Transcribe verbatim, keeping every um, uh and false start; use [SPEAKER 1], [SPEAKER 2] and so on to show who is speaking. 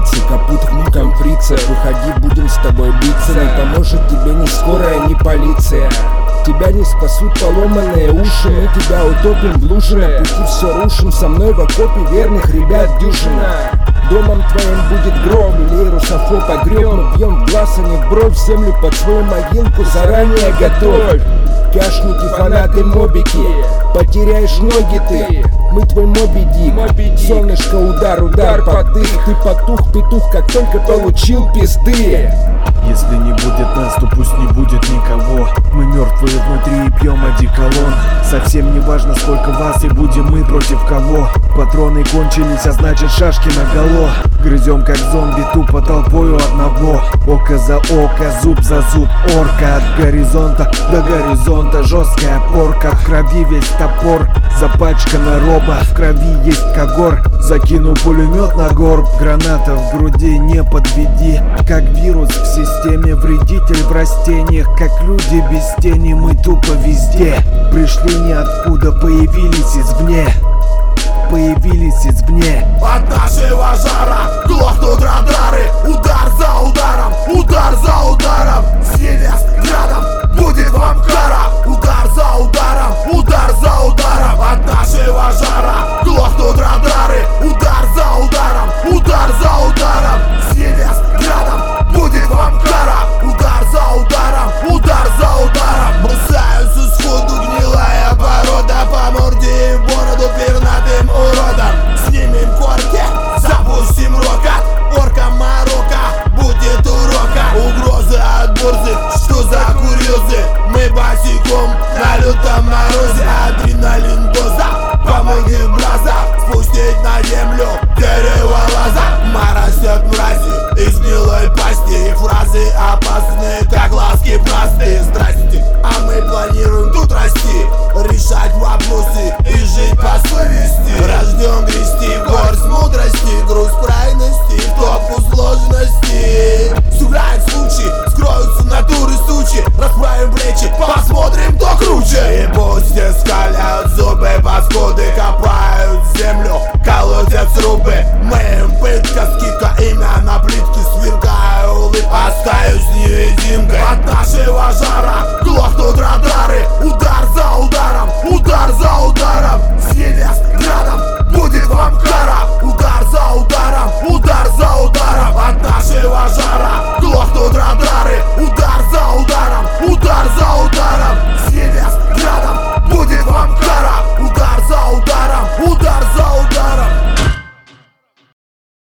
[SPEAKER 1] двигается, капут в муком фрица. Выходи, будем с тобой биться. Не поможет тебе ни скорая, ни полиция. Тебя не спасут поломанные уши. Мы тебя утопим в луже. На пути все рушим. Со мной в окопе верных ребят дюжина. Домом твоим будет гроб или русофоб погреб. Мы бьем в глаз, а не в бровь. Землю под свою могилку заранее готовь. Кашники, фанаты, мобики, потеряешь ноги ты. Мы твой Моби Дик. Солнышко, удар, удар, поддых. Ты потух, петух, как только получил пизды.
[SPEAKER 2] Если не будет нас, то пусть не будет никого. Мы мертвые внутри и пьем одеколон. Совсем не важно, сколько вас, и будем мы против кого. Патроны кончились, а значит шашки наголо. Грызем как зомби, тупо толпою одного. Око за око, зуб за зуб. Орка от горизонта до горизонта. Жесткая порка, в крови весь топор. Запачкана роба, в крови есть когор. Закину пулемет на горб. Граната в груди, не подведи. Как вирус в системе, вредитель в растениях. Как люди без тени, мы тупо везде. Пришли ниоткуда, появились извне. Появились извне.
[SPEAKER 3] От нашего жара глохнут радары.